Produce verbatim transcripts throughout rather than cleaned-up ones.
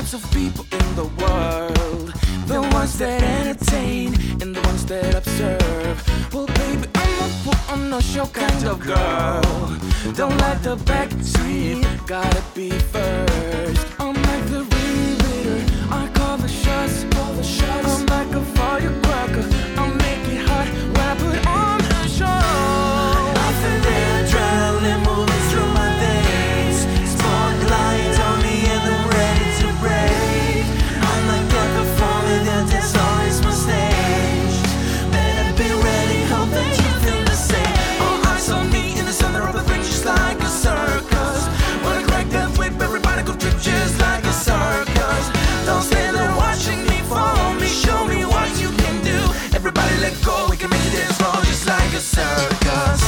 types of people in the world. The ones that entertain and the ones that observe. Well, baby, I'm a put on a show kind of girl. Don't like the back street, gotta be first. I'm like the ringleader, I call the shots, call the shots. I'm like a firecracker, I'll make it hot when I put on a show. I feel the adrenaline moving through my veins. Spotlight on me and I'm ready to break. I'm like that performer, that that's always my stage. Better be ready, hope that you feel the same. All eyes on me in the center of the ring, just like a circus. Wanna crack that whip, everybody go trip just like a circus. Don't stand there watching me, follow me, show me what you can do. Everybody let go, we can make it dance floor just like a circus.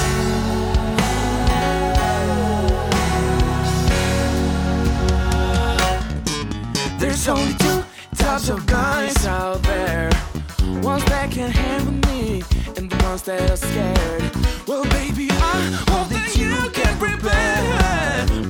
There's only two types of guys out there. Ones that can handle me and the ones that are scared. Well, baby, I hope that you can prepare.